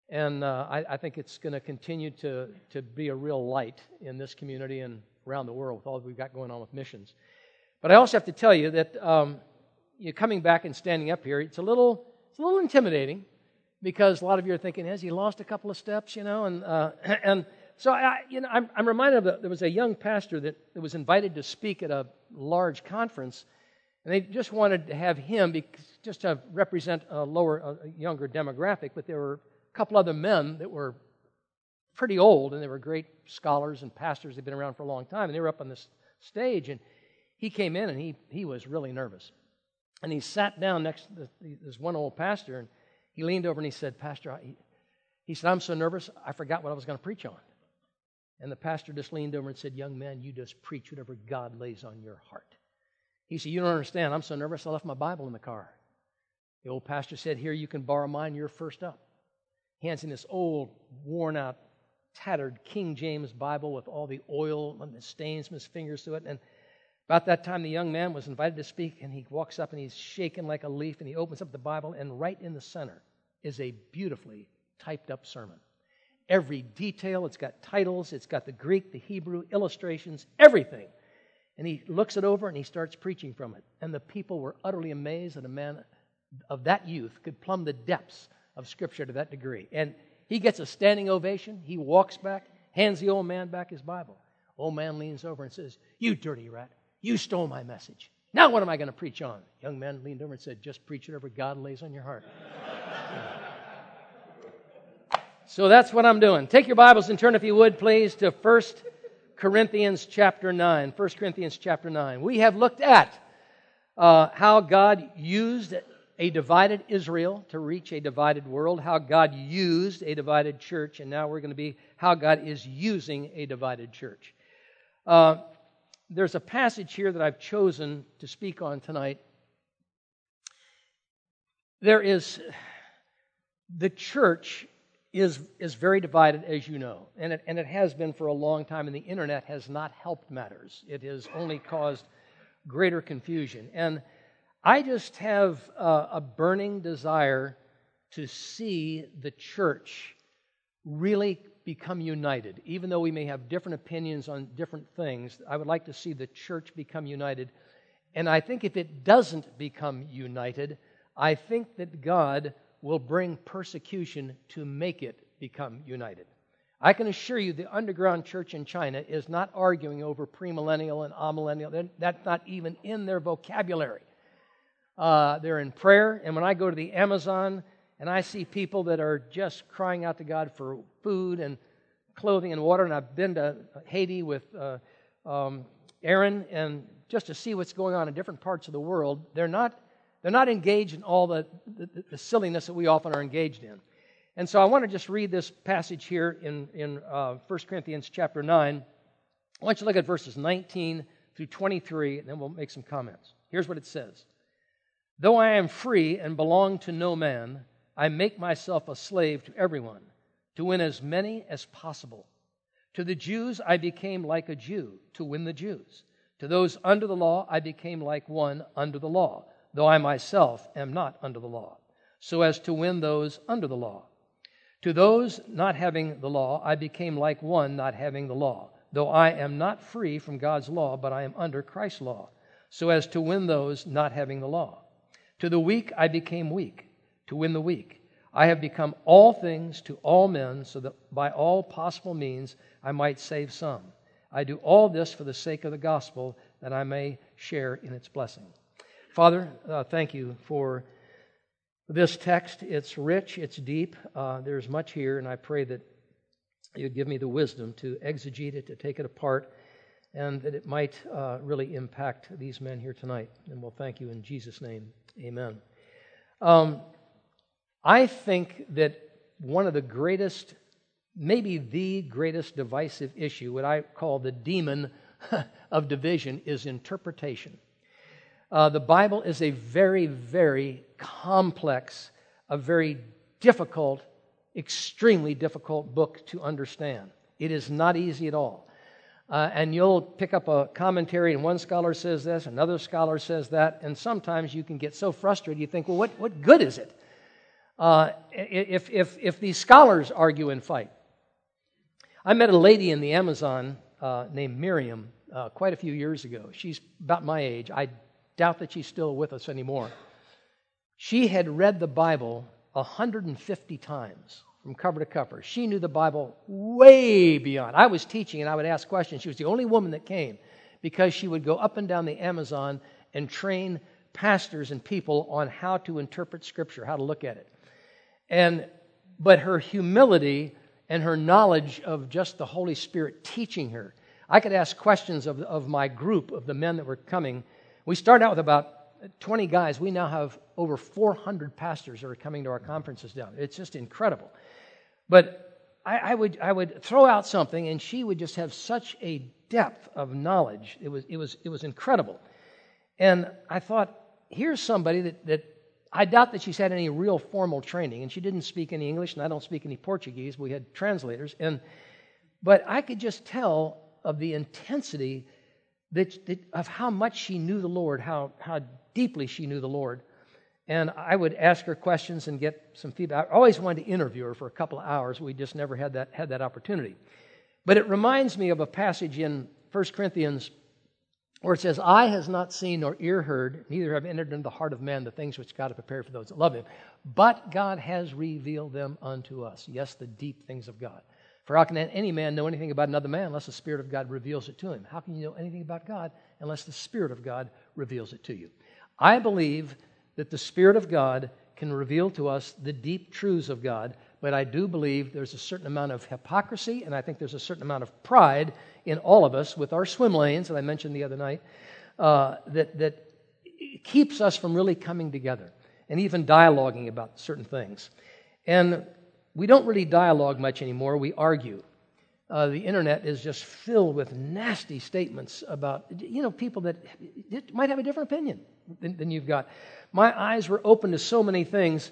And I think it's going to continue to be a real light in this community and around the world with all that we've got going on with missions. But I also have to tell you that coming back and standing up here, it's a little intimidating because a lot of you are thinking, has he lost a couple of steps, And so I'm reminded of there was a young pastor that was invited to speak at a large conference, and they just wanted to have him just to represent a younger demographic, but there were a couple other men that were pretty old, and they were great scholars and pastors. They'd been around for a long time, and they were up on this stage, and he came in, and he was really nervous. And he sat down next to this one old pastor, and he leaned over and he said, Pastor, he said, I'm so nervous, I forgot what I was going to preach on. And the pastor just leaned over and said, young man, you just preach whatever God lays on your heart. He said, you don't understand, I'm so nervous, I left my Bible in the car. The old pastor said, here, you can borrow mine, you're first up. He hands him this old, worn-out, tattered King James Bible with all the oil and the stains from his fingers through it. And about that time, the young man was invited to speak, and he walks up and he's shaking like a leaf, and he opens up the Bible, and right in the center is a beautifully typed-up sermon. Every detail, it's got titles, it's got the Greek, the Hebrew, illustrations, everything. And he looks it over and he starts preaching from it. And the people were utterly amazed that a man of that youth could plumb the depths of Scripture to that degree. And he gets a standing ovation. He walks back, hands the old man back his Bible. Old man leans over and says, you dirty rat, you stole my message. Now what am I going to preach on? Young man leaned over and said, just preach whatever God lays on your heart. So that's what I'm doing. Take your Bibles and turn, if you would, please, to 1 Corinthians chapter 9. 1 Corinthians chapter 9. We have looked at how God used a divided Israel to reach a divided world, how God used a divided church, and now we're going to be how God is using a divided church. There's a passage here that I've chosen to speak on tonight. The church is very divided, as you know, and it has been for a long time, and the internet has not helped matters. It has only caused greater confusion. And I just have a burning desire to see the church really become united. Even though we may have different opinions on different things, I would like to see the church become united. And I think if it doesn't become united, I think that God will bring persecution to make it become united. I can assure you the underground church in China is not arguing over premillennial and amillennial. That's not even in their vocabulary. They're in prayer, and when I go to the Amazon and I see people that are just crying out to God for food and clothing and water, and I've been to Haiti with Aaron, and just to see what's going on in different parts of the world, they're not engaged in all the silliness that we often are engaged in. And so I want to just read this passage here in 1 Corinthians chapter 9. I want you to look at verses 19 through 23, and then we'll make some comments. Here's what it says. Though I am free and belong to no man, I make myself a slave to everyone, to win as many as possible. To the Jews I became like a Jew, to win the Jews. To those under the law I became like one under the law, though I myself am not under the law, so as to win those under the law. To those not having the law, I became like one not having the law, though I am not free from God's law, but I am under Christ's law, so as to win those not having the law. To the weak I became weak, to win the weak. I have become all things to all men, so that by all possible means I might save some. I do all this for the sake of the gospel, that I may share in its blessing. Father, thank you for this text. It's rich, it's deep, there's much here, and I pray that you'd give me the wisdom to exegete it, to take it apart, and that it might really impact these men here tonight. And we'll thank you in Jesus' name. Amen. I think that one of the greatest, maybe the greatest divisive issue, what I call the demon of division, is interpretation. The Bible is a very, very complex, a very difficult, extremely difficult book to understand. It is not easy at all. And you'll pick up a commentary and one scholar says this, another scholar says that, and sometimes you can get so frustrated you think, well, what good is it? if these scholars argue and fight. I met a lady in the Amazon named Miriam quite a few years ago. She's about my age. I doubt that she's still with us anymore. She had read the Bible 150 times from cover to cover. She knew the Bible way beyond. I was teaching and I would ask questions. She was the only woman that came because she would go up and down the Amazon and train pastors and people on how to interpret Scripture, how to look at it. But her humility and her knowledge of just the Holy Spirit teaching her. I could ask questions of my group, of the men that were coming. We started out with about 20 guys. We now have over 400 pastors that are coming to our conferences down. It's just incredible. But I would throw out something, and she would just have such a depth of knowledge. It was incredible. And I thought, here's somebody that I doubt that she's had any real formal training, and she didn't speak any English, and I don't speak any Portuguese. We had translators, but I could just tell of the intensity of how much she knew the Lord, how deeply she knew the Lord. And I would ask her questions and get some feedback. I always wanted to interview her for a couple of hours. We just never had that opportunity. But it reminds me of a passage in 1 Corinthians where it says, "Eye has not seen nor ear heard, neither have entered into the heart of man the things which God hath prepared for those that love Him. But God has revealed them unto us." Yes, the deep things of God. "For how can any man know anything about another man unless the Spirit of God reveals it to him?" How can you know anything about God unless the Spirit of God reveals it to you? I believe that the Spirit of God can reveal to us the deep truths of God, but I do believe there's a certain amount of hypocrisy, and I think there's a certain amount of pride in all of us with our swim lanes, that I mentioned the other night, that keeps us from really coming together and even dialoguing about certain things. And we don't really dialogue much anymore. We argue. The internet is just filled with nasty statements about, people that might have a different opinion than you've got. My eyes were open to so many things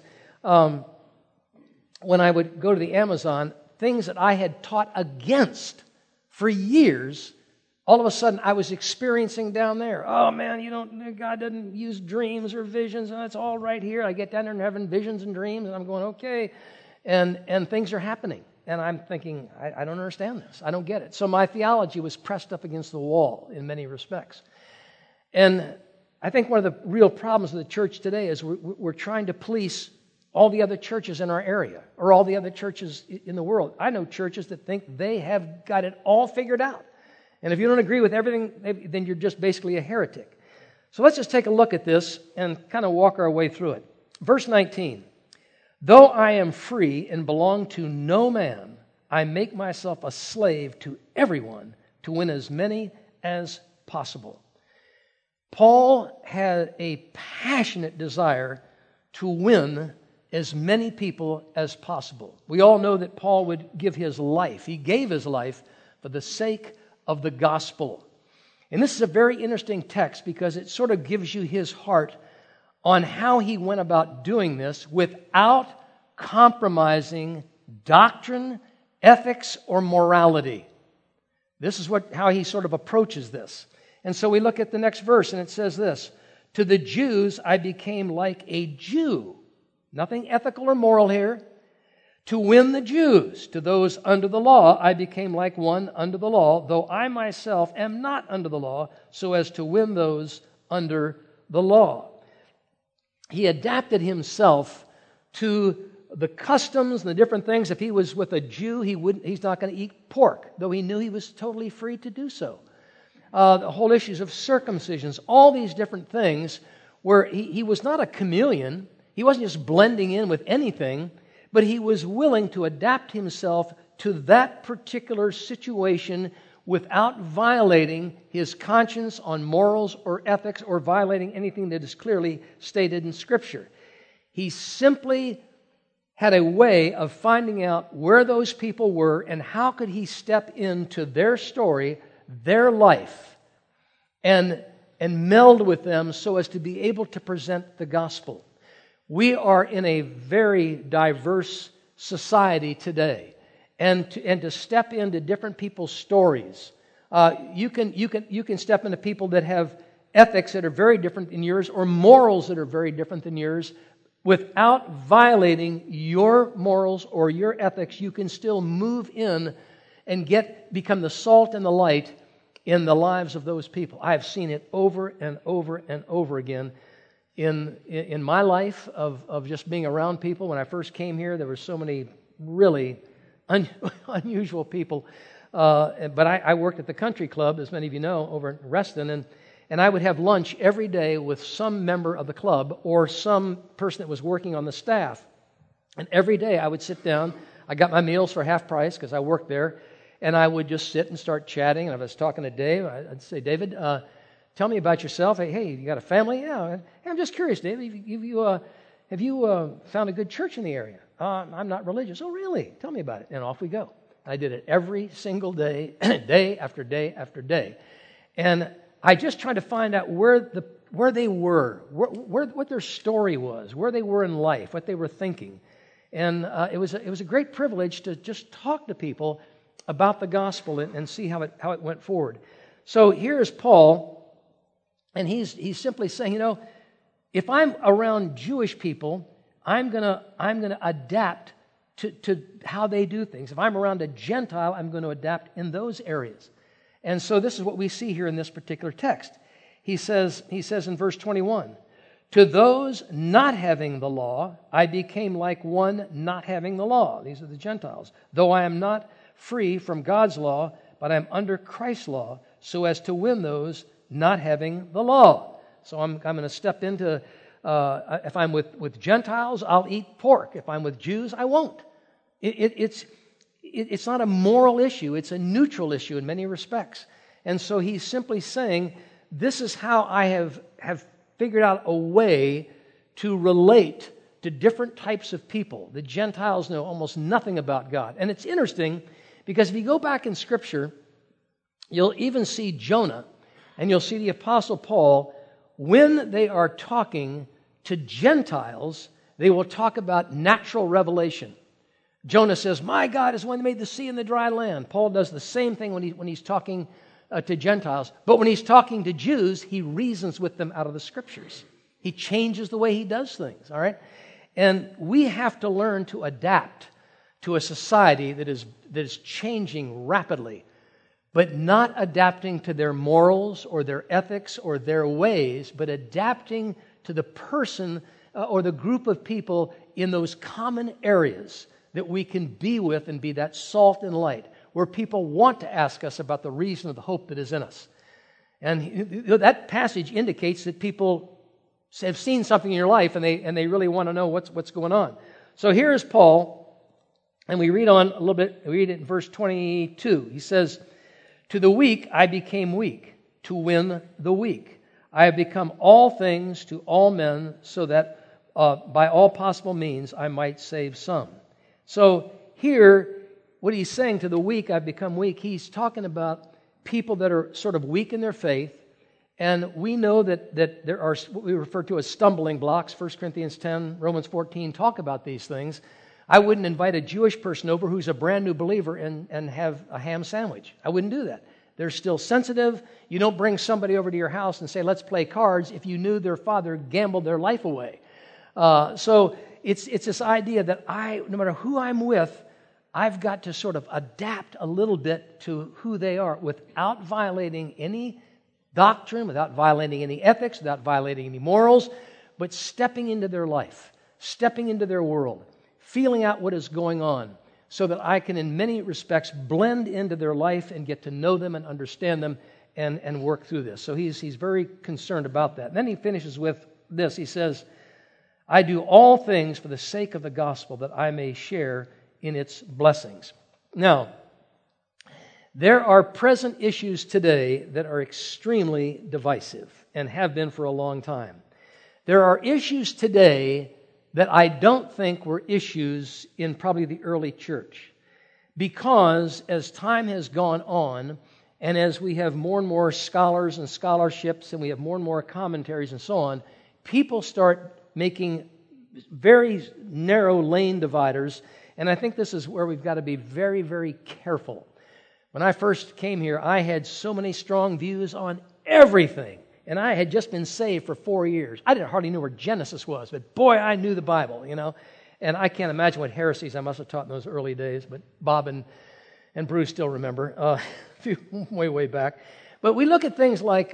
when I would go to the Amazon, things that I had taught against for years. All of a sudden, I was experiencing down there. Oh man, God doesn't use dreams or visions, and it's all right here. I get down there and having visions and dreams, and I'm going, okay, and things are happening. And I'm thinking, I don't understand this. I don't get it. So my theology was pressed up against the wall in many respects. And I think one of the real problems of the church today is we're trying to police all the other churches in our area or all the other churches in the world. I know churches that think they have got it all figured out. And if you don't agree with everything, then you're just basically a heretic. So let's just take a look at this and kind of walk our way through it. Verse 19. "Though I am free and belong to no man, I make myself a slave to everyone to win as many as possible." Paul had a passionate desire to win as many people as possible. We all know that Paul would give his life. He gave his life for the sake of the gospel. And this is a very interesting text because it sort of gives you his heart on how he went about doing this without compromising doctrine, ethics, or morality. This is how he sort of approaches this. And so we look at the next verse, and it says this: "To the Jews I became like a Jew." Nothing ethical or moral here. "To win the Jews. To those under the law I became like one under the law, though I myself am not under the law, so as to win those under the law." He adapted himself to the customs and the different things. If he was with a Jew, he's not going to eat pork, though he knew he was totally free to do so. The whole issues of circumcisions, all these different things where he was not a chameleon. He wasn't just blending in with anything, but he was willing to adapt himself to that particular situation without violating his conscience on morals or ethics or violating anything that is clearly stated in Scripture. He simply had a way of finding out where those people were and how could he step into their story, their life, and meld with them so as to be able to present the gospel. We are in a very diverse society today, and to step into different people's stories. You can step into people that have ethics that are very different than yours, or morals that are very different than yours, without violating your morals or your ethics, you can still move in and become the salt and the light in the lives of those people. I have seen it over and over and over again in my life of just being around people. When I first came here, there were so many really unusual people. But I worked at the country club, as many of you know, over in Reston, and I would have lunch every day with some member of the club or some person that was working on the staff. And every day I would sit down. I got my meals for half price because I worked there. And I would just sit and start chatting. And if I was talking to Dave, I'd say, David, tell me about yourself. Hey, you got a family? Yeah. Hey, I'm just curious, David. Have you found a good church in the area? I'm not religious. Oh, really? Tell me about it. And off we go. I did it every single day, day after day after day. And I just tried to find out where they were, what their story was, where they were in life, what they were thinking. And it was a great privilege to just talk to people about the gospel and see how it went forward. So here's Paul, and he's simply saying, if I'm around Jewish people, I'm gonna adapt to how they do things. If I'm around a Gentile, I'm going to adapt in those areas. And so this is what we see here in this particular text. He says in verse 21, to those not having the law, I became like one not having the law. These are the Gentiles. Though I am not free from God's law, but I'm under Christ's law, so as to win those not having the law. So I'm going to step into, if I'm with Gentiles, I'll eat pork. If I'm with Jews, I won't. It's not a moral issue. It's a neutral issue in many respects. And so he's simply saying, this is how I have figured out a way to relate to different types of people. The Gentiles know almost nothing about God. And it's interesting because if you go back in Scripture, you'll even see Jonah and you'll see the Apostle Paul. When they are talking to Gentiles, they will talk about natural revelation. Jonah says, my God is the one who made the sea and the dry land. Paul does the same thing when he's talking to Gentiles. But when he's talking to Jews, he reasons with them out of the Scriptures. He changes the way he does things, all right? And we have to learn to adapt to a society that is changing rapidly, but not adapting to their morals or their ethics or their ways, but adapting to the person or the group of people in those common areas that we can be with and be that salt and light, where people want to ask us about the reason of the hope that is in us. And that passage indicates that people have seen something in your life and they really want to know what's going on. So here is Paul, and we read on a little bit. We read it in verse 22. He says, to the weak I became weak, to win the weak. I have become all things to all men, so that by all possible means I might save some. So here, what he's saying, to the weak I've become weak, he's talking about people that are sort of weak in their faith. And we know that there are what we refer to as stumbling blocks. 1 Corinthians 10, Romans 14 talk about these things. I wouldn't invite a Jewish person over who's a brand new believer and have a ham sandwich. I wouldn't do that. They're still sensitive. You don't bring somebody over to your house and say, let's play cards, if you knew their father gambled their life away. So it's this idea that no matter who I'm with, I've got to sort of adapt a little bit to who they are without violating any doctrine, without violating any ethics, without violating any morals, but stepping into their life, stepping into their world, feeling out what is going on, so that I can, in many respects, blend into their life and get to know them and understand them and work through this. So he's very concerned about that. And then he finishes with this. He says, I do all things for the sake of the gospel, that I may share in its blessings. Now, there are present issues today that are extremely divisive and have been for a long time. There are issues today that I don't think were issues in probably the early church, because as time has gone on and as we have more and more scholars and scholarships and we have more and more commentaries and so on, people start making very narrow lane dividers, and I think this is where we've got to be very, very careful. When I first came here, I had so many strong views on everything. And I had just been saved for 4 years. I didn't hardly know where Genesis was, but boy, I knew the Bible, And I can't imagine what heresies I must have taught in those early days, but Bob and Bruce still remember, a few way back. But we look at things like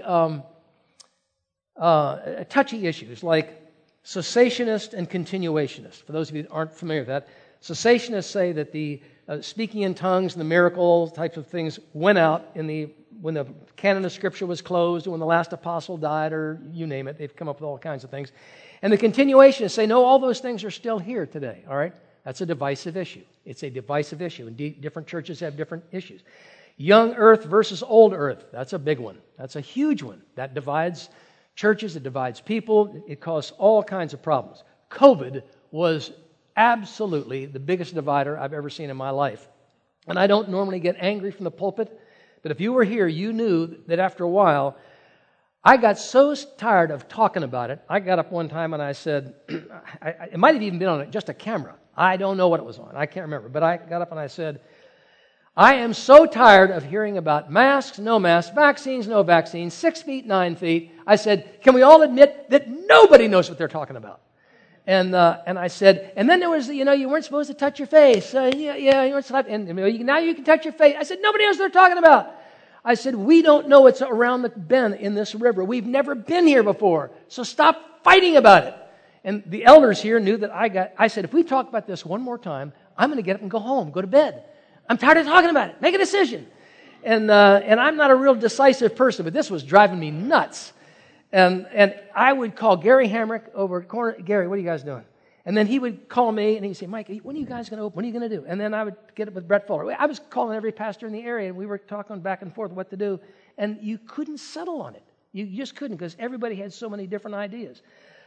touchy issues, like cessationist and continuationist. For those of you that aren't familiar with that, cessationists say that the speaking in tongues and the miracle types of things went out when the canon of Scripture was closed, or when the last apostle died, or you name it. They've come up with all kinds of things. And the continuationists say, no, all those things are still here today, all right? That's a divisive issue. It's a divisive issue, and different churches have different issues. Young earth versus old earth, that's a big one. That's a huge one. That divides churches, it divides people, it causes all kinds of problems. COVID was absolutely the biggest divider I've ever seen in my life. And I don't normally get angry from the pulpit, but if you were here, you knew that after a while, I got so tired of talking about it. I got up one time and I said, it might have even been on just a camera. I don't know what it was on. I can't remember. But I got up and I said, I am so tired of hearing about masks, no masks, vaccines, no vaccines, 6 feet, 9 feet. I said, can we all admit that nobody knows what they're talking about? And I said, and then there was, you weren't supposed to touch your face. You weren't supposed to, and now you can touch your face. I said, nobody knows what they're talking about. I said, we don't know what's around the bend in this river. We've never been here before. So stop fighting about it. And the elders here knew that I said, if we talk about this one more time, I'm going to get up and go home, go to bed. I'm tired of talking about it. Make a decision. And I'm not a real decisive person, but this was driving me nuts. And I would call Gary Hamrick over at corner. Gary, what are you guys doing? And then he would call me and he'd say, Mike, when are you guys going to open? What are you going to do? And then I would get it with Brett Fuller. I was calling every pastor in the area and we were talking back and forth what to do. And you couldn't settle on it. You just couldn't because everybody had so many different ideas.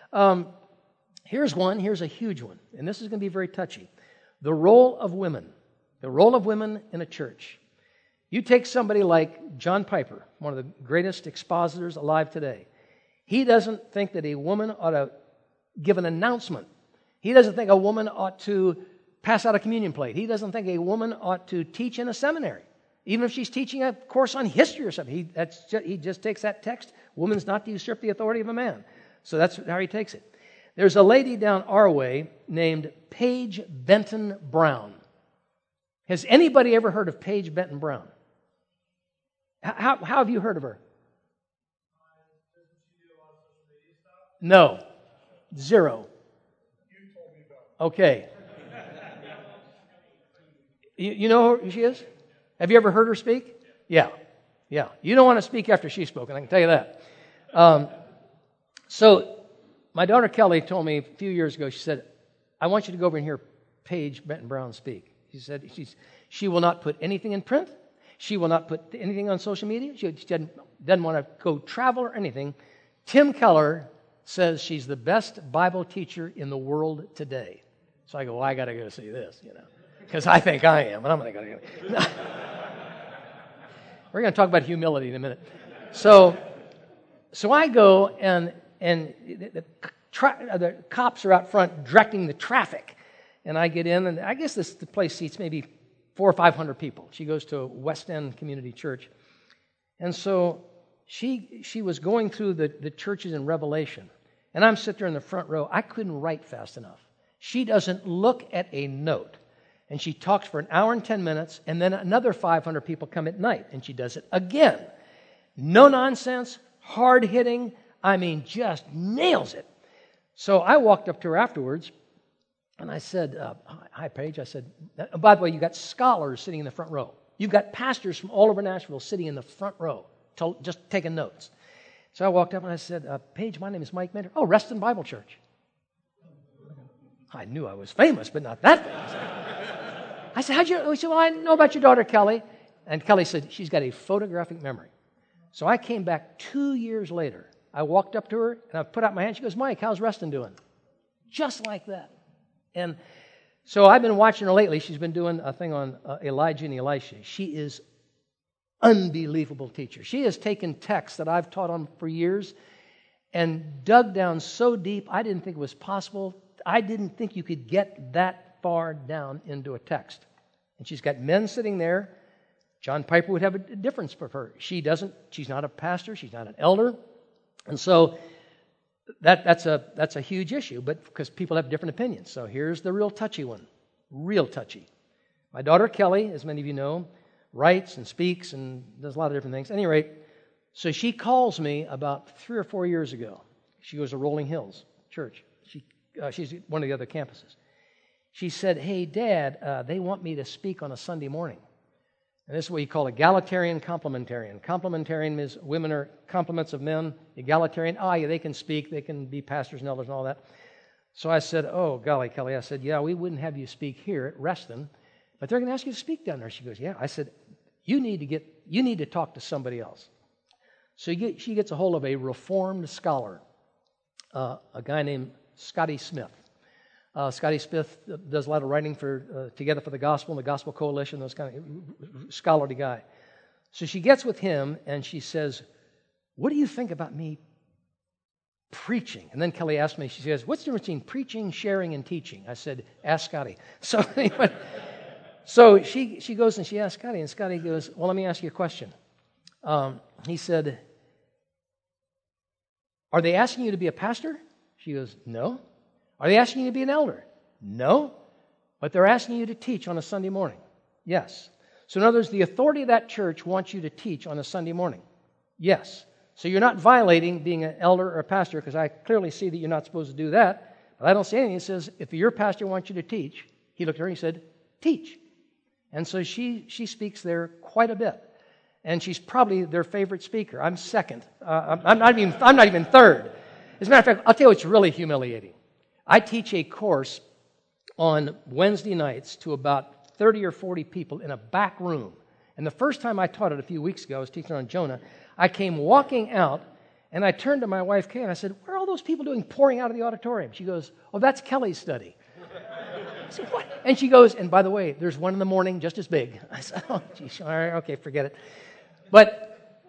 Here's one. Here's a huge one. And this is going to be very touchy. The role of women. The role of women in a church. You take somebody like John Piper, one of the greatest expositors alive today. He doesn't think that a woman ought to give an announcement. He doesn't think a woman ought to pass out a communion plate. He doesn't think a woman ought to teach in a seminary, even if she's teaching a course on history or something. He just takes that text, woman's not to usurp the authority of a man. So that's how he takes it. There's a lady down our way named Paige Benton Brown. Has anybody ever heard of Paige Benton Brown? How have you heard of her? No. Zero. Okay. You know who she is? Have you ever heard her speak? Yeah. You don't want to speak after she's spoken, I can tell you that. So my daughter Kelly told me a few years ago, she said, I want you to go over and hear Paige Benton Brown speak. She said she will not put anything in print. She will not put anything on social media. She doesn't want to go travel or anything. Tim Keller says she's the best Bible teacher in the world today. So I go, well, I got to go see this, because I think I am, and I'm going to go. No. We're going to talk about humility in a minute. So I go, and the cops are out front directing the traffic. And I get in, and I guess the place seats maybe 400 or 500 people. She goes to a West End Community Church. And so she was going through the churches in Revelation. And I'm sitting there in the front row. I couldn't write fast enough. She doesn't look at a note. And she talks for an hour and 10 minutes, and then another 500 people come at night, and she does it again. No nonsense, hard-hitting, just nails it. So I walked up to her afterwards, and I said, hi, Paige. I said, by the way, you got scholars sitting in the front row. You've got pastors from all over Nashville sitting in the front row, just taking notes. So I walked up and I said, Paige, my name is Mike Mentor. Oh, Reston Bible Church. I knew I was famous, but not that famous. I said, how'd you? She said, well, I know about your daughter, Kelly. And Kelly said, she's got a photographic memory. So I came back 2 years later. I walked up to her, and I put out my hand. She goes, Mike, how's Reston doing? Just like that. And so I've been watching her lately. She's been doing a thing on Elijah and Elisha. She is unbelievable teacher. She has taken texts that I've taught on for years and dug down so deep I didn't think it was possible. I didn't think you could get that far down into a text. And she's got men sitting there. John Piper would have a difference for her. She's not a pastor. She's not an elder. And so that's a huge issue, but because people have different opinions. So here's the real touchy one, real touchy. My daughter Kelly, as many of you know, writes and speaks and does a lot of different things. At any rate, so she calls me about 3 or 4 years ago. She goes to Rolling Hills Church. She's one of the other campuses. She said, "Hey, Dad, they want me to speak on a Sunday morning." And this is what you call egalitarian complementarian. Complementarian means women are complements of men. Egalitarian, yeah, they can speak, they can be pastors and elders and all that. So I said, "Oh, golly, Kelly," I said, "yeah, we wouldn't have you speak here at Reston, but they're going to ask you to speak down there." She goes, "Yeah." I said, you need to talk to somebody else." So she gets a hold of a Reformed scholar, a guy named Scotty Smith. Scotty Smith does a lot of writing for Together for the Gospel and the Gospel Coalition, those kind of scholarly guy. So she gets with him and she says, "What do you think about me preaching?" And then Kelly asked me, she says, "What's the difference between preaching, sharing, and teaching?" I said, "Ask Scotty." So anyway, so she goes and she asks Scotty, and Scotty goes, "Well, let me ask you a question." He said, "Are they asking you to be a pastor?" She goes, "No." "Are they asking you to be an elder?" "No." "But they're asking you to teach on a Sunday morning?" "Yes." So in other words, the authority of that church wants you to teach on a Sunday morning? "Yes." So you're not violating being an elder or a pastor, because I clearly see that you're not supposed to do that. But I don't see anything. It says, if your pastor wants you to teach, he looked at her and he said, "Teach." And so she speaks there quite a bit. And she's probably their favorite speaker. I'm second. I'm not even third. As a matter of fact, I'll tell you what's really humiliating. I teach a course on Wednesday nights to about 30 or 40 people in a back room. And the first time I taught it a few weeks ago, I was teaching on Jonah, I came walking out, and I turned to my wife, Kay, and I said, "What are all those people doing pouring out of the auditorium?" She goes, "Oh, that's Kelly's study." I said, "What?" And she goes, "And by the way, there's one in the morning just as big." I said, "Oh, geez, all right, okay, forget it." But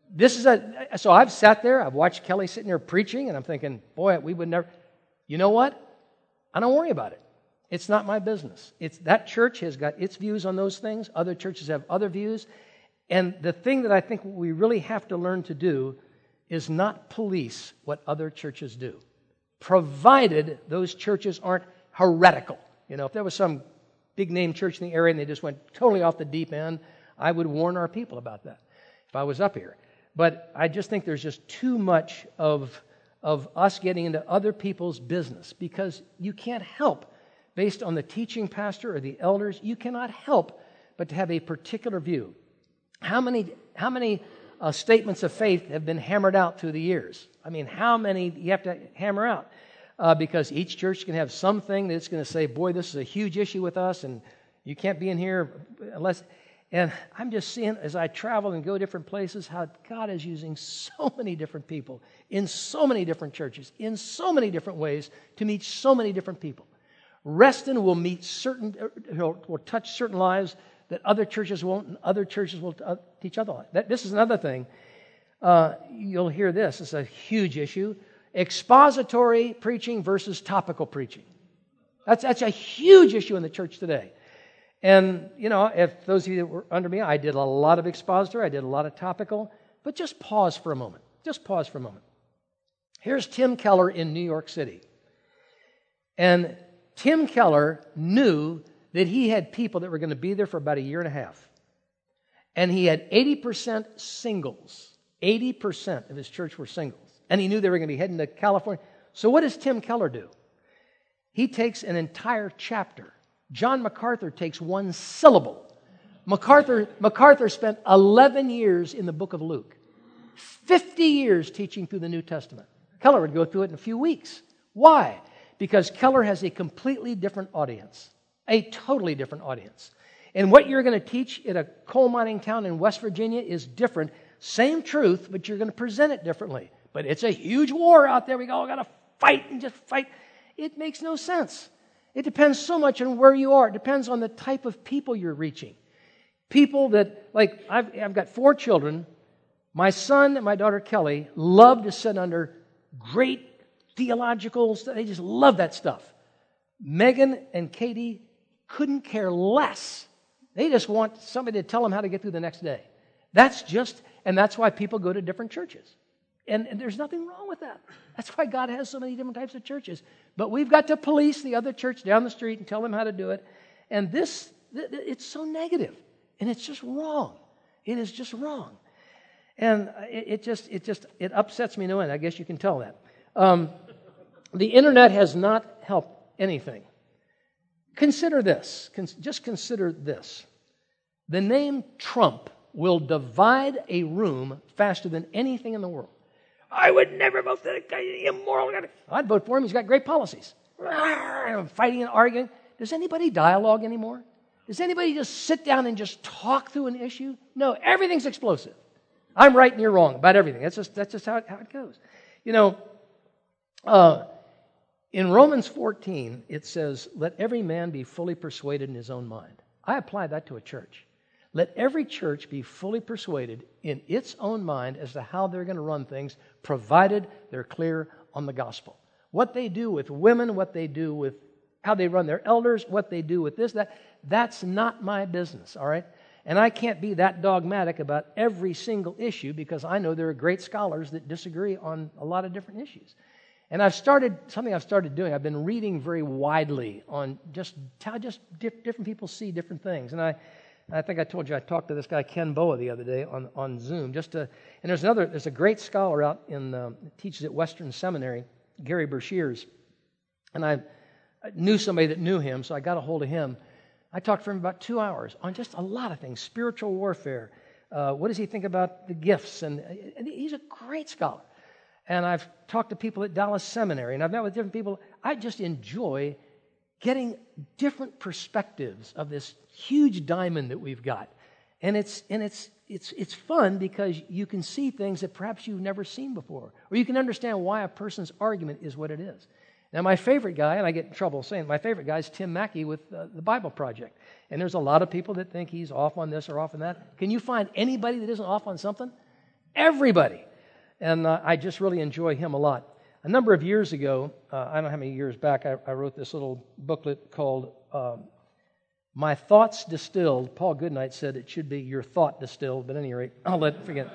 so I've sat there, I've watched Kelly sitting there preaching, and I'm thinking, boy, we would never. You know what? I don't worry about it. It's not my business. That church has got its views on those things. Other churches have other views. And the thing that I think we really have to learn to do is not police what other churches do, provided those churches aren't heretical. You know, if there was some big-name church in the area and they just went totally off the deep end, I would warn our people about that if I was up here. But I just think there's just too much of us getting into other people's business, because you can't help, based on the teaching pastor or the elders, you cannot help but to have a particular view. How many statements of faith have been hammered out through the years? I mean, how many you have to hammer out? Because each church can have something that's going to say, boy, this is a huge issue with us, and you can't be in here unless... And I'm just seeing, as I travel and go different places, how God is using so many different people in so many different churches, in so many different ways, to meet so many different people. Reston will will touch certain lives that other churches won't, and other churches will teach other lives. This is another thing. You'll hear this. It's a huge issue. Expository preaching versus topical preaching. That's a huge issue in the church today. And, you know, if those of you that were under me, I did a lot of expository, I did a lot of topical, but just pause for a moment. Just pause for a moment. Here's Tim Keller in New York City. And Tim Keller knew that he had people that were going to be there for about a year and a half. And he had 80% singles. 80% of his church were singles. And he knew they were going to be heading to California. So what does Tim Keller do? He takes an entire chapter. John MacArthur takes one syllable. MacArthur spent 11 years in the book of Luke. 50 years teaching through the New Testament. Keller would go through it in a few weeks. Why? Because Keller has a completely different audience. A totally different audience. And what you're going to teach in a coal mining town in West Virginia is different. Same truth, but you're going to present it differently. But it's a huge war out there. We all got to fight and just fight. It makes no sense. It depends so much on where you are. It depends on the type of people you're reaching. People that, like, I've got 4 children. My son and my daughter Kelly love to sit under great theological stuff. They just love that stuff. Megan and Katie couldn't care less. They just want somebody to tell them how to get through the next day. And that's why people go to different churches. And there's nothing wrong with that. That's why God has so many different types of churches. But we've got to police the other church down the street and tell them how to do it. And it's so negative. And it's just wrong. It is just wrong. And it upsets me no end. I guess you can tell that. The internet has not helped anything. Consider this. Just consider this. The name Trump will divide a room faster than anything in the world. I would never vote for that guy, immoral guy. I'd vote for him. He's got great policies. Fighting and arguing. Does anybody dialogue anymore? Does anybody just sit down and just talk through an issue? No, everything's explosive. I'm right and you're wrong about everything. That's just how it goes. You know, in Romans 14, it says, let every man be fully persuaded in his own mind. I apply that to a church. Let every church be fully persuaded in its own mind as to how they're going to run things, provided they're clear on the gospel. What they do with women, what they do with how they run their elders, what they do with this, that's not my business, all right? And I can't be that dogmatic about every single issue because I know there are great scholars that disagree on a lot of different issues. And I've started doing, I've been reading very widely on just how different people see different things. And I think I told you I talked to this guy Ken Boa the other day on Zoom. And there's a great scholar out teaches at Western Seminary, Gary Bershears, and I knew somebody that knew him, so I got a hold of him. I talked for him about 2 hours on just a lot of things, spiritual warfare. What does he think about the gifts? And he's a great scholar. And I've talked to people at Dallas Seminary, and I've met with different people. I just enjoy getting different perspectives of this huge diamond that we've got. And it's fun because you can see things that perhaps you've never seen before. Or you can understand why a person's argument is what it is. Now, my favorite guy, and I get in trouble saying my favorite guy is Tim Mackey with the Bible Project. And there's a lot of people that think he's off on this or off on that. Can you find anybody that isn't off on something? Everybody. And I just really enjoy him a lot. A number of years ago, I don't know how many years back, I wrote this little booklet called My Thoughts Distilled. Paul Goodnight said it should be Your Thought Distilled, but at any rate, I'll let it forget.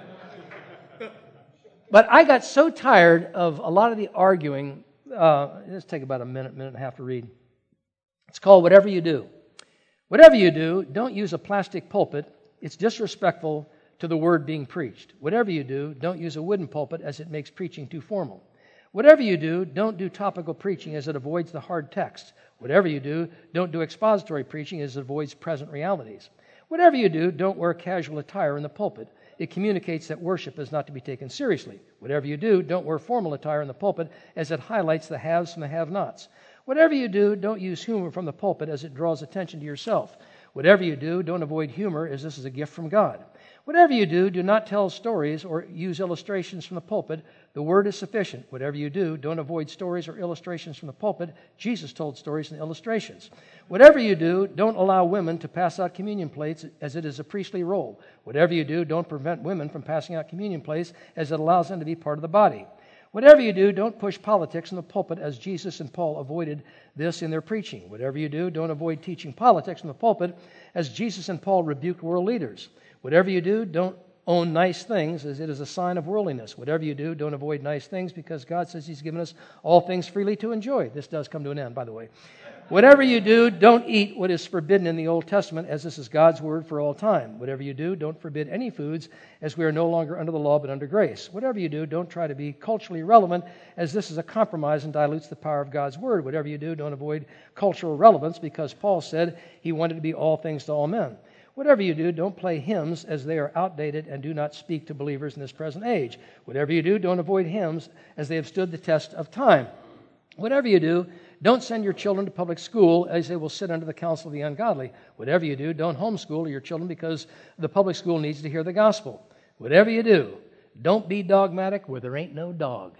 But I got so tired of a lot of the arguing. Let's take about a minute and a half to read. It's called Whatever You Do. Whatever you do, don't use a plastic pulpit. It's disrespectful to the word being preached. Whatever you do, don't use a wooden pulpit as it makes preaching too formal. Whatever you do, don't do topical preaching as it avoids the hard text. Whatever you do, don't do expository preaching as it avoids present realities. Whatever you do, don't wear casual attire in the pulpit. It communicates that worship is not to be taken seriously. Whatever you do, don't wear formal attire in the pulpit as it highlights the haves from the have-nots. Whatever you do, don't use humor from the pulpit as it draws attention to yourself. Whatever you do, don't avoid humor as this is a gift from God. Whatever you do not tell stories or use illustrations from the pulpit. The word is sufficient. Whatever you do, don't avoid stories or illustrations from the pulpit. Jesus told stories and illustrations. Whatever you do, don't allow women to pass out communion plates as it is a priestly role. Whatever you do, don't prevent women from passing out communion plates as it allows them to be part of the body. Whatever you do, don't push politics in the pulpit as Jesus and Paul avoided this in their preaching. Whatever you do, don't avoid teaching politics in the pulpit as Jesus and Paul rebuked world leaders. Whatever you do, don't own nice things as it is a sign of worldliness. Whatever you do, don't avoid nice things because God says He's given us all things freely to enjoy. This does come to an end, by the way. Whatever you do, don't eat what is forbidden in the Old Testament as this is God's word for all time. Whatever you do, don't forbid any foods as we are no longer under the law but under grace. Whatever you do, don't try to be culturally relevant as this is a compromise and dilutes the power of God's word. Whatever you do, don't avoid cultural relevance because Paul said he wanted to be all things to all men. Whatever you do, don't play hymns as they are outdated and do not speak to believers in this present age. Whatever you do, don't avoid hymns as they have stood the test of time. Whatever you do, don't send your children to public school as they will sit under the counsel of the ungodly. Whatever you do, don't homeschool your children because the public school needs to hear the gospel. Whatever you do, don't be dogmatic where there ain't no dog.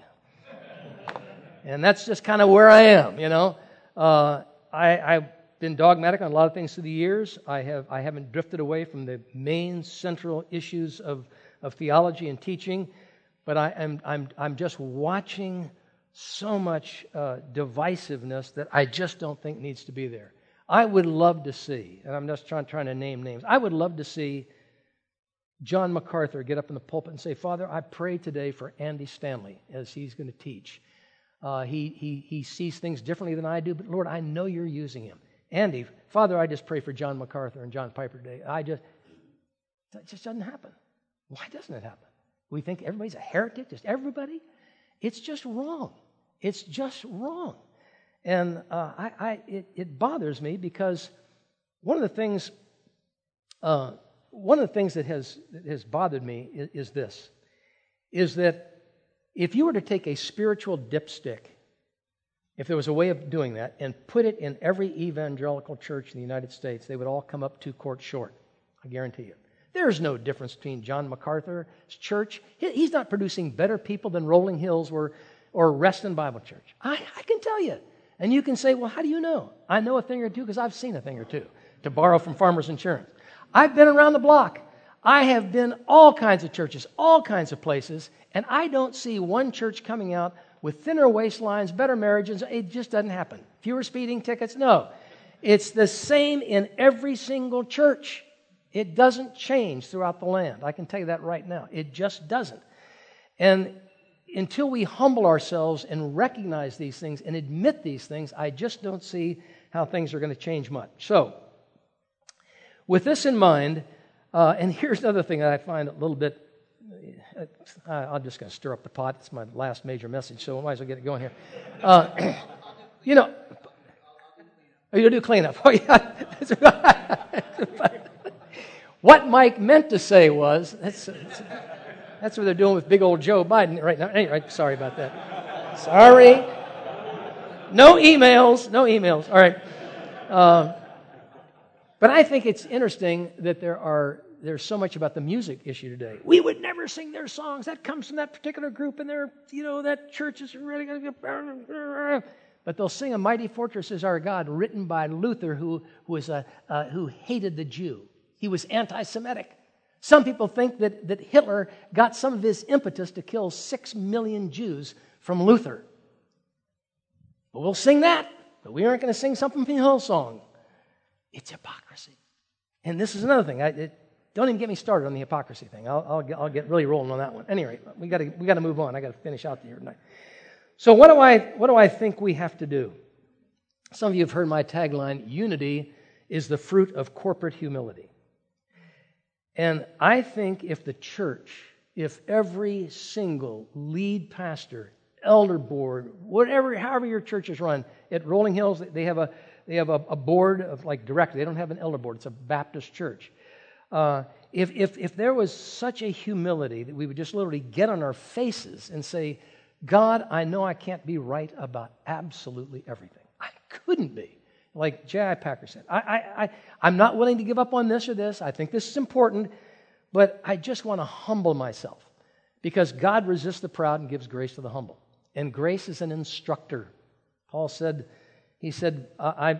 And that's just kind of where I am, you know. I've been dogmatic on a lot of things through the years. I haven't drifted away from the main central issues of theology and teaching, but I'm just watching so much divisiveness that I just don't think needs to be there. I would love to see, and I'm just trying to name names, I would love to see John MacArthur get up in the pulpit and say, Father, I pray today for Andy Stanley as he's going to teach. He sees things differently than I do, but Lord, I know you're using him. Andy, Father, I just pray for John MacArthur and John Piper today. That just doesn't happen. Why doesn't it happen? We think everybody's a heretic, just everybody? It's just wrong. It's just wrong. And it bothers me because one of the things that has bothered me is this, is that if you were to take a spiritual dipstick, if there was a way of doing that, and put it in every evangelical church in the United States, they would all come up 2 courts short. I guarantee you. There's no difference between John MacArthur's church. He's not producing better people than Rolling Hills or Reston Bible Church. I can tell you. And you can say, well, how do you know? I know a thing or two because I've seen a thing or two, to borrow from Farmers Insurance. I've been around the block. I have been all kinds of churches, all kinds of places, and I don't see one church coming out with thinner waistlines, better marriages. It just doesn't happen. Fewer speeding tickets? No. It's the same in every single church. It doesn't change throughout the land. I can tell you that right now. It just doesn't. And until we humble ourselves and recognize these things and admit these things, I just don't see how things are going to change much. So, with this in mind, and here's another thing that I find a little bit, I'm just going to stir up the pot. It's my last major message, so I might as well get it going here. You know, you'll do cleanup. Oh, yeah. What Mike meant to say was, that's what they're doing with big old Joe Biden right now. Anyway, sorry about that. Sorry. No emails. All right. But I think it's interesting that there's so much about the music issue today. We would never sing their songs. That comes from that particular group, and that church is really going to get. But they'll sing "A Mighty Fortress Is Our God," written by Luther, who hated the Jew. He was anti-Semitic. Some people think that Hitler got some of his impetus to kill 6 million Jews from Luther. But we'll sing that, but we aren't going to sing something from Hillsong. It's hypocrisy. And this is another thing. Don't even get me started on the hypocrisy thing. I'll get really rolling on that one. Anyway, we got to move on. I got to finish out the year tonight. So what do I think we have to do? Some of you have heard my tagline: unity is the fruit of corporate humility. And I think if the church, if every single lead pastor, elder board, however your church is run, at Rolling Hills, they have a board of directors. They don't have an elder board. It's a Baptist church. If there was such a humility that we would just literally get on our faces and say, God, I know I can't be right about absolutely everything. I couldn't be. Like J.I. Packer said, I'm not willing to give up on this or this. I think this is important, but I just want to humble myself because God resists the proud and gives grace to the humble. And grace is an instructor. Paul said, by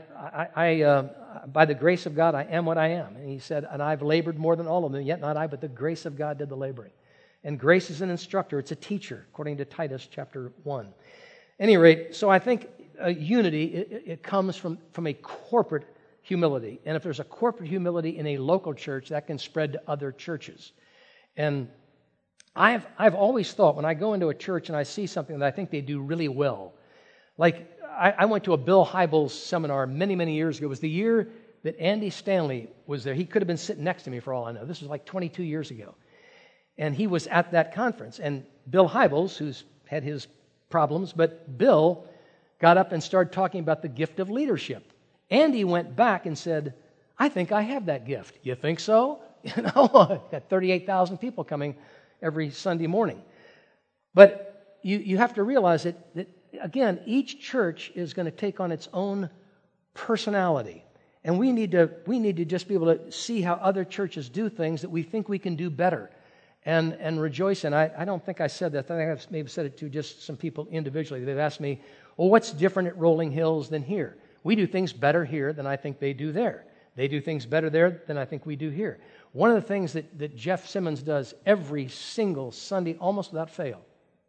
the grace of God, I am what I am. And he said, and I've labored more than all of them, yet not I, but the grace of God did the laboring. And grace is an instructor. It's a teacher, according to Titus chapter 1. At any rate, so I think unity, it comes from a corporate humility. And if there's a corporate humility in a local church, that can spread to other churches. And I've always thought, when I go into a church and I see something that I think they do really well, like I went to a Bill Hybels seminar many, many years ago. It was the year that Andy Stanley was there. He could have been sitting next to me for all I know. This was like 22 years ago. And he was at that conference. And Bill Hybels, who's had his problems, but Bill got up and started talking about the gift of leadership. Andy went back and said, I think I have that gift. You think so? Got 38,000 people coming every Sunday morning. But you have to realize that again, each church is going to take on its own personality. And we need to just be able to see how other churches do things that we think we can do better and rejoice in. I don't think I said that. I think I maybe said it to just some people individually. They've asked me, well, what's different at Rolling Hills than here? We do things better here than I think they do there. They do things better there than I think we do here. One of the things that Jeff Simmons does every single Sunday, almost without fail,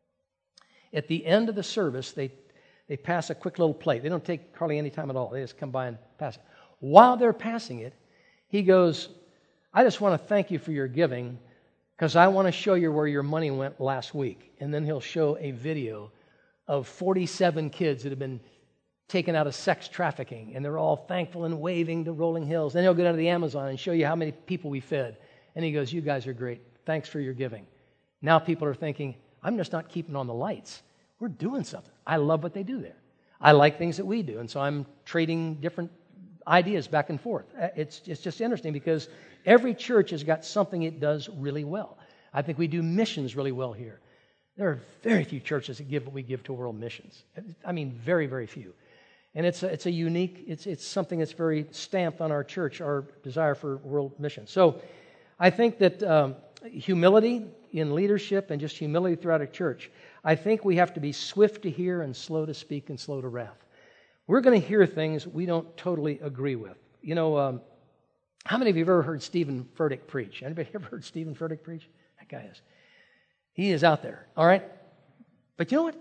at the end of the service, they pass a quick little plate. They don't take hardly any time at all. They just come by and pass it. While they're passing it, he goes, I just want to thank you for your giving. because I want to show you where your money went last week. And then he'll show a video of 47 kids that have been taken out of sex trafficking, and they're all thankful and waving to rolling hills. Then he'll go down to the Amazon and show you how many people we fed. And he goes, you guys are great. Thanks for your giving. Now people are thinking, I'm just not keeping on the lights. We're doing something. I love what they do there. I like things that we do, and so I'm trading different ideas back and forth. It's just interesting because every church has got something it does really well. I think we do missions really well here. There are very few churches that give what we give to world missions. I mean, very, very few. And it's a unique, it's something that's very stamped on our church, our desire for world missions. So I think that humility in leadership and just humility throughout a church, I think we have to be swift to hear and slow to speak and slow to wrath. We're going to hear things we don't totally agree with. You know, how many of you have ever heard Stephen Furtick preach? Anybody ever heard Stephen Furtick preach? That guy is. He is out there, all right? But you know what?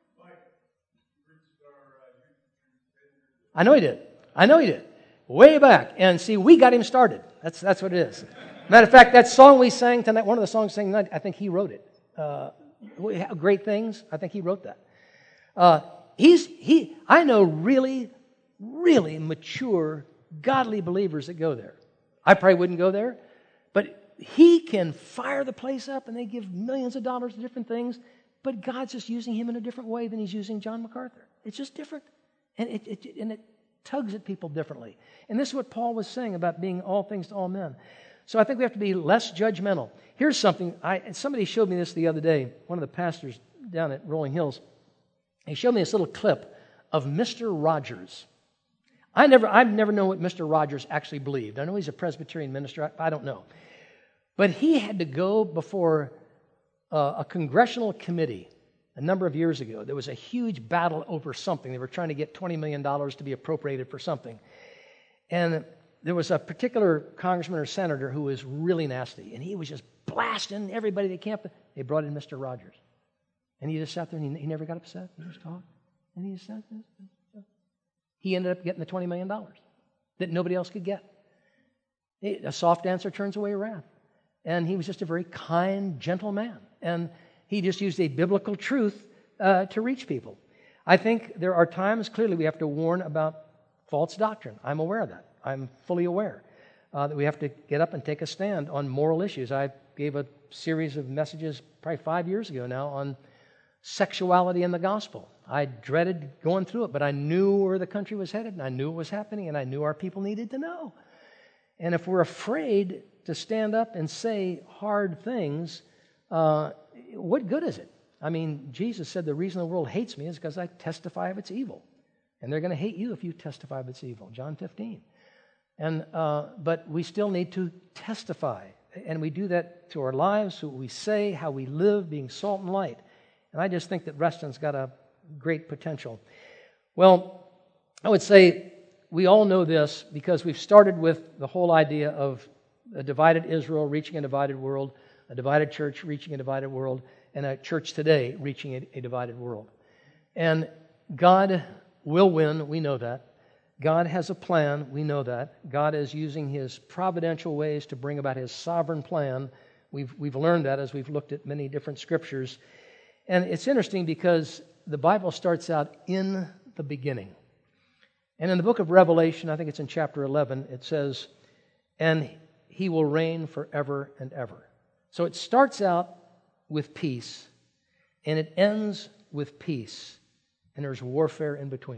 I know he did. Way back. And see, we got him started. That's what it is. Matter of fact, that song we sang tonight, one of the songs we sang tonight, I think he wrote it. Great Things, I think he wrote that. I know really, really mature, godly believers that go there. I probably wouldn't go there, but he can fire the place up and they give millions of dollars to different things, but God's just using him in a different way than he's using John MacArthur. It's just different. And it tugs at people differently. And this is what Paul was saying about being all things to all men. So I think we have to be less judgmental. Here's something, somebody showed me this the other day, one of the pastors down at Rolling Hills. He showed me this little clip of Mr. Rogers. I've never known what Mr. Rogers actually believed. I know he's a Presbyterian minister. I don't know. But he had to go before a congressional committee a number of years ago. There was a huge battle over something. They were trying to get $20 million to be appropriated for something. And there was a particular congressman or senator who was really nasty, and he was just blasting everybody that camped. They brought in Mr. Rogers. And he just sat there, and he never got upset. He just talked. And he just sat there. He ended up getting the $20 million that nobody else could get. A soft answer turns away wrath. And he was just a very kind, gentle man. And he just used a biblical truth to reach people. I think there are times, clearly, we have to warn about false doctrine. I'm aware of that. I'm fully aware that we have to get up and take a stand on moral issues. I gave a series of messages probably 5 years ago now on sexuality in the gospel. I dreaded going through it, but I knew where the country was headed, and I knew what was happening, and I knew our people needed to know. And if we're afraid to stand up and say hard things, what good is it? I mean, Jesus said the reason the world hates me is because I testify of its evil. And they're going to hate you if you testify of its evil. John 15. But we still need to testify. And we do that through our lives, through what we say, how we live, being salt and light. And I just think that Reston's got a great potential. Well, I would say we all know this because we've started with the whole idea of a divided Israel reaching a divided world, a divided church reaching a divided world, and a church today reaching a divided world. And God will win, we know that. God has a plan, we know that. God is using His providential ways to bring about His sovereign plan. We've learned that as we've looked at many different scriptures. And it's interesting because the Bible starts out in the beginning. And in the book of Revelation, I think it's in chapter 11, it says, and He will reign forever and ever. So it starts out with peace, and it ends with peace, and there's warfare in between.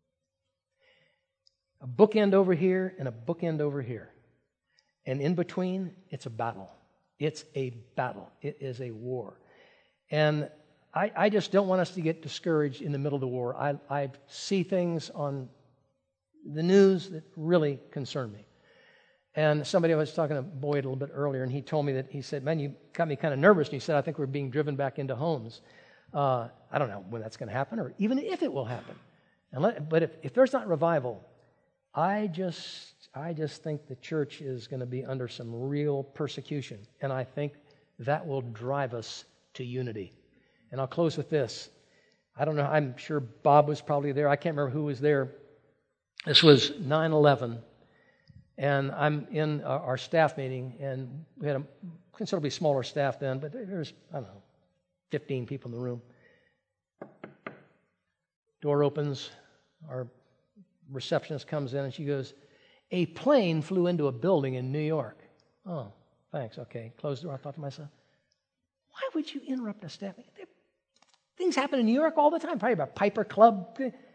A bookend over here and a bookend over here. And in between, it's a battle. It's a battle. It is a war. And I just don't want us to get discouraged in the middle of the war. I see things on the news that really concern me. And somebody, I was talking to Boyd a little bit earlier, and he told me that, he said, man, you got me kind of nervous. And he said, I think we're being driven back into homes. I don't know when that's going to happen or even if it will happen. But if there's not revival, I just think the church is going to be under some real persecution. And I think that will drive us to unity. And I'll close with this. I don't know, I'm sure Bob was probably there. I can't remember who was there. This was 9/11. And I'm in our staff meeting, and we had considerably smaller staff then, but there's, I don't know, 15 people in the room. Door opens, our receptionist comes in and she goes, "A plane flew into a building in New York." "Oh, thanks, okay." Closed the door. I thought to myself, why would you interrupt a staff meeting? Things happen in New York all the time, probably about Piper Club.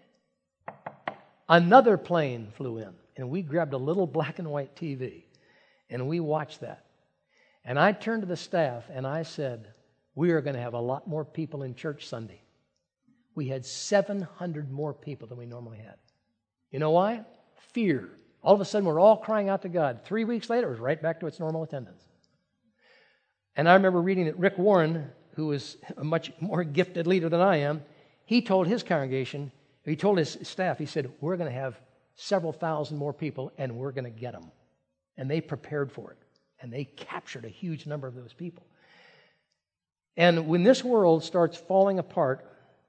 Another plane flew in, and we grabbed a little black and white TV, and we watched that. And I turned to the staff, and I said, "We are going to have a lot more people in church Sunday." We had 700 more people than we normally had. You know why? Fear. All of a sudden, we're all crying out to God. 3 weeks later, it was right back to its normal attendance. And I remember reading that Rick Warren, who is a much more gifted leader than I am, he told his congregation, he told his staff, he said, "We're going to have several thousand more people, and we're going to get them." And they prepared for it. And they captured a huge number of those people. And when this world starts falling apart,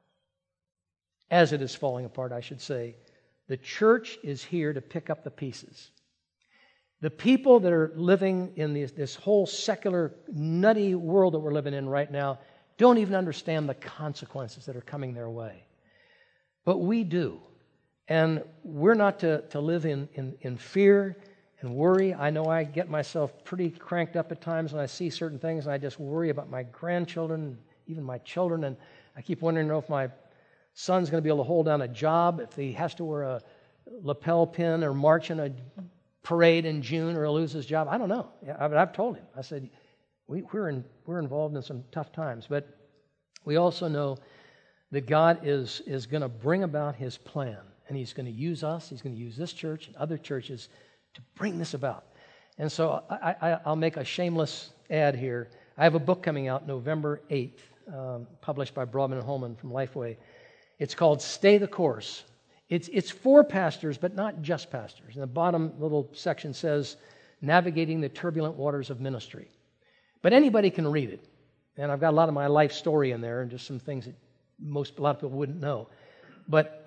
as it is falling apart, I should say, the church is here to pick up the pieces. The people that are living in this whole secular, nutty world that we're living in right now don't even understand the consequences that are coming their way. But we do. And we're not to live in fear and worry. I know I get myself pretty cranked up at times when I see certain things, and I just worry about my grandchildren, even my children, and I keep wondering if my son's going to be able to hold down a job, if he has to wear a lapel pin or march in a parade in June or he'll lose his job. I don't know. I've told him. I said, we're involved in some tough times, but we also know that God is going to bring about His plan, and He's going to use us, He's going to use this church and other churches to bring this about. And so I'll make a shameless ad here. I have a book coming out November 8th, published by Broadman and Holman from Lifeway. It's called Stay the Course. It's for pastors, but not just pastors. And the bottom little section says, Navigating the Turbulent Waters of Ministry. But anybody can read it. And I've got a lot of my life story in there and just some things that a lot of people wouldn't know. But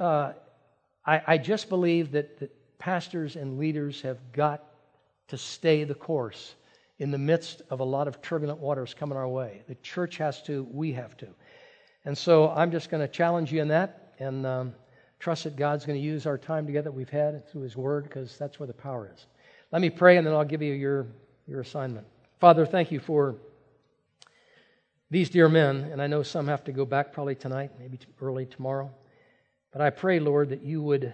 I just believe that pastors and leaders have got to stay the course in the midst of a lot of turbulent waters coming our way. The church has to, we have to. And so I'm just going to challenge you in that and trust that God's going to use our time together that we've had through His Word, because that's where the power is. Let me pray, and then I'll give you your assignment. Father, thank you for these dear men, and I know some have to go back probably tonight, maybe early tomorrow. But I pray, Lord, that you would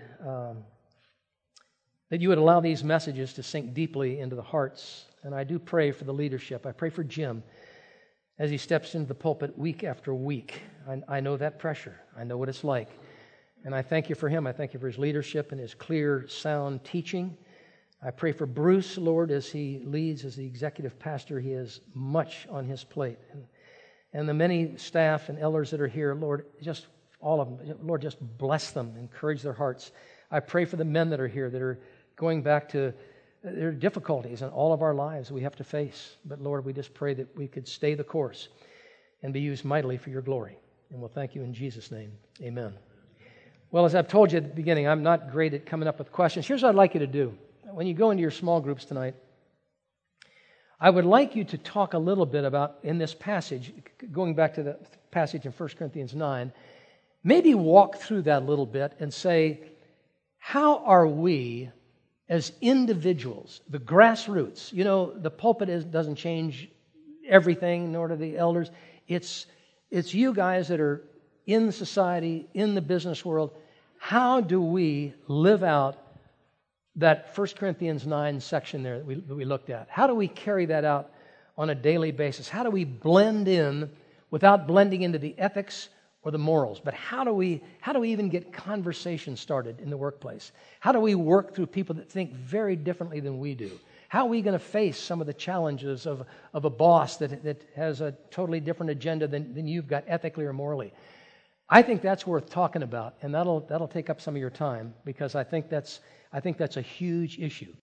allow these messages to sink deeply into the hearts. And I do pray for the leadership. I pray for Jim as he steps into the pulpit week after week. I know that pressure. I know what it's like. And I thank you for him. I thank you for his leadership and his clear, sound teaching. I pray for Bruce, Lord, as he leads as the executive pastor. He has much on his plate. And the many staff and elders that are here, Lord, just all of them, Lord, just bless them, encourage their hearts. I pray for the men that are here that are going back to their difficulties in all of our lives we have to face. But Lord, we just pray that we could stay the course and be used mightily for your glory. And we'll thank you in Jesus' name. Amen. Well, as I've told you at the beginning, I'm not great at coming up with questions. Here's what I'd like you to do. When you go into your small groups tonight, I would like you to talk a little bit about, in this passage, going back to the passage in 1 Corinthians 9, maybe walk through that a little bit and say, how are we as individuals, the grassroots? You know, the pulpit doesn't change everything, nor do the elders. It's you guys that are in society, in the business world. How do we live out that 1 Corinthians 9 section there that we looked at? How do we carry that out on a daily basis? How do we blend in without blending into the ethics or the morals? But how do we even get conversation started in the workplace? How do we work through people that think very differently than we do? How are we going to face some of the challenges of a boss that has a totally different agenda than you've got ethically or morally? I think that's worth talking about, and that'll take up some of your time, because I think that's a huge issue.